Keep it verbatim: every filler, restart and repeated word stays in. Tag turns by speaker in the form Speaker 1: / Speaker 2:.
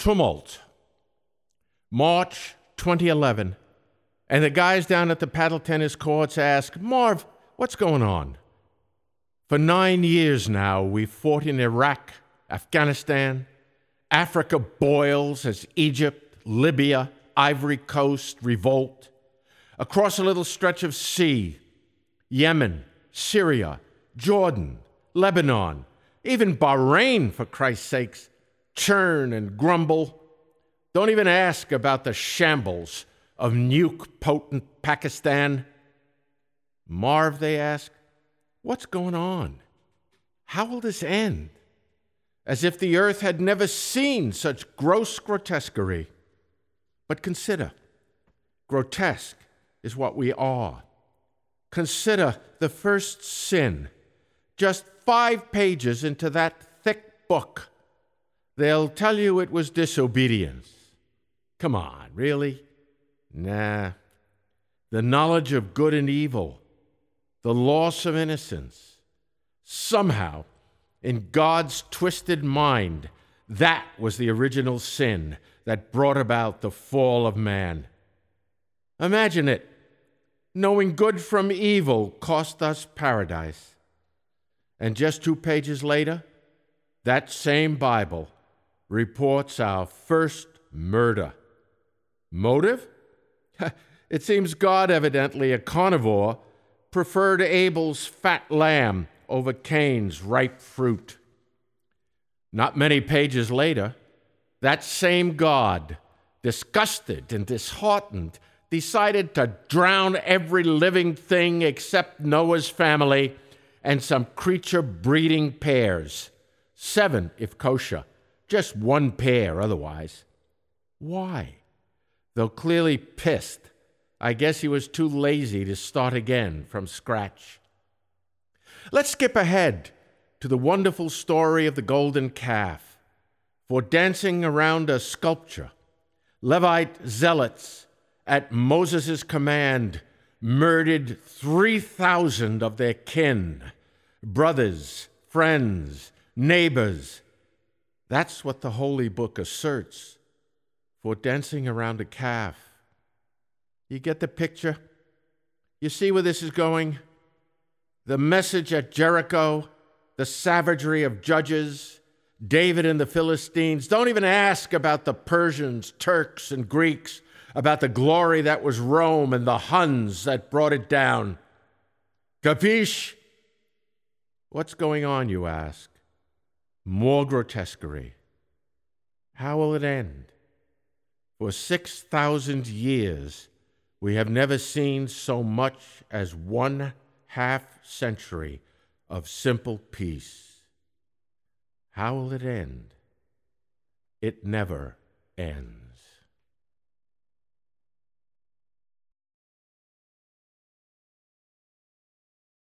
Speaker 1: tumult. March twenty eleven, and the guys down at the paddle tennis courts ask, Marv, what's going on? For nine years now, we've fought in Iraq, Afghanistan. Africa boils as Egypt, Libya, Ivory Coast revolt. Across a little stretch of sea, Yemen, Syria, Jordan, Lebanon, even Bahrain, for Christ's sakes, churn and grumble. Don't even ask about the shambles of nuke-potent Pakistan. Marv, they ask, what's going on? How will this end? As if the earth had never seen such gross grotesquerie. But consider, grotesque is what we are. Consider the first sin, just five pages into that thick book. They'll tell you it was disobedience. Come on, really? Nah. The knowledge of good and evil, the loss of innocence. Somehow, in God's twisted mind, that was the original sin that brought about the fall of man. Imagine it. Knowing good from evil cost us paradise. And just two pages later, that same Bible reports our first murder. Motive? It seems God, evidently a carnivore, preferred Abel's fat lamb over Cain's ripe fruit. Not many pages later, that same God, disgusted and disheartened, decided to drown every living thing except Noah's family and some creature-breeding pairs. Seven, if kosher, just one pair otherwise. Why? Though clearly pissed, I guess he was too lazy to start again from scratch. Let's skip ahead to the wonderful story of the golden calf. For dancing around a sculpture, Levite zealots, at Moses' command, murdered three thousand of their kin, brothers, friends, neighbors. That's what the Holy Book asserts for dancing around a calf. You get the picture? You see where this is going? The message at Jericho, the savagery of Judges, David and the Philistines. Don't even ask about the Persians, Turks, and Greeks, about the glory that was Rome and the Huns that brought it down. Capiche? What's going on, you ask? More grotesquerie. How will it end? For six thousand years, we have never seen so much as one half century of simple peace. How will it end? It never ends.